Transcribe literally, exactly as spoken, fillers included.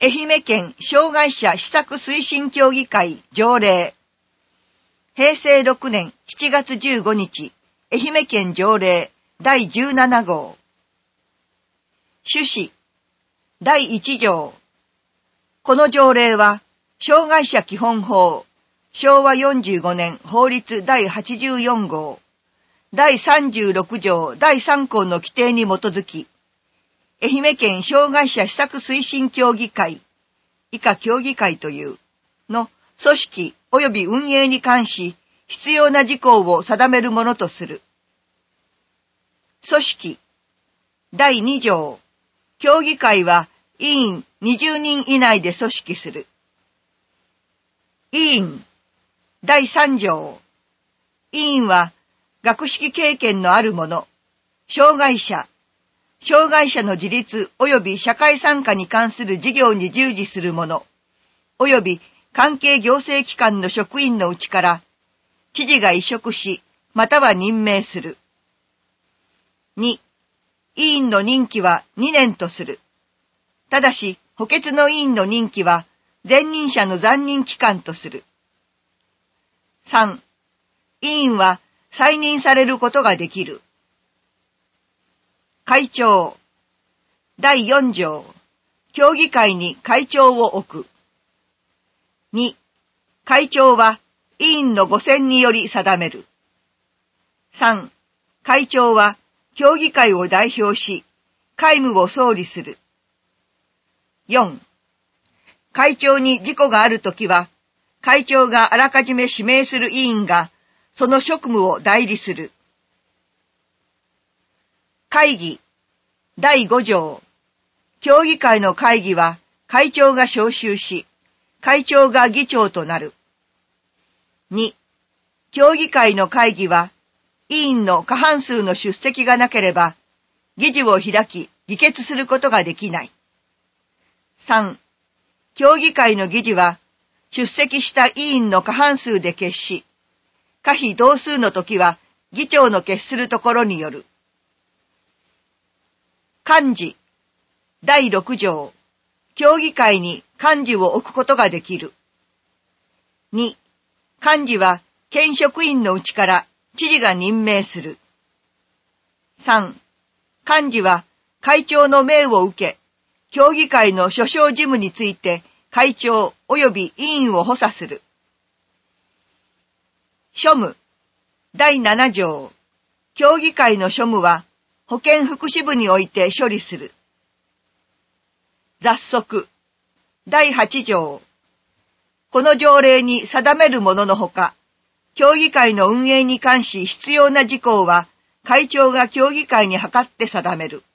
愛媛県障害者施策推進協議会条例。へいせいろくねんしちがつじゅうごにち、愛媛県条例だいじゅうななごう。趣旨だいいちじょう。この条例は、障害者基本法、しょうわよんじゅうごねん法律だいはちじゅうよんごう、だいさんじゅうろくじょうだいさんこうの規定に基づき、愛媛県障害者施策推進協議会、以下協議会という、の組織及び運営に関し、必要な事項を定めるものとする。組織だいにじょう。協議会は委員にじゅうにん以内で組織する。委員だいさんじょう。委員は学識経験のある者、障害者、障害者の自立及び社会参加に関する事業に従事する者、及び関係行政機関の職員のうちから、知事が委嘱し、または任命する。に、委員の任期はにねんとする。ただし、補欠の委員の任期は、前任者の残任期間とする。さん、委員は再任されることができる。会長だいよんじょう。協議会に会長を置く。に、会長は委員のご選により定める。さん、会長は協議会を代表し、会務を総理する。よん、会長に事故があるときは、会長があらかじめ指名する委員が、その職務を代理する。会議だいごじょう。協議会の会議は会長が招集し、会長が議長となる。に、協議会の会議は委員の過半数の出席がなければ、議事を開き議決することができない。さん、協議会の議事は出席した委員の過半数で決し、可否同数の時は議長の決するところによる。幹事だいろくじょう。協議会に幹事を置くことができる。に、幹事は県職員のうちから知事が任命する。さん、幹事は会長の命を受け、協議会の諸小事務について会長及び委員を補佐する。庶務だいななじょう。協議会の庶務は保健福祉部において処理する。雑則だいはちじょう。この条例に定めるもののほか、協議会の運営に関し必要な事項は会長が協議会に諮って定める。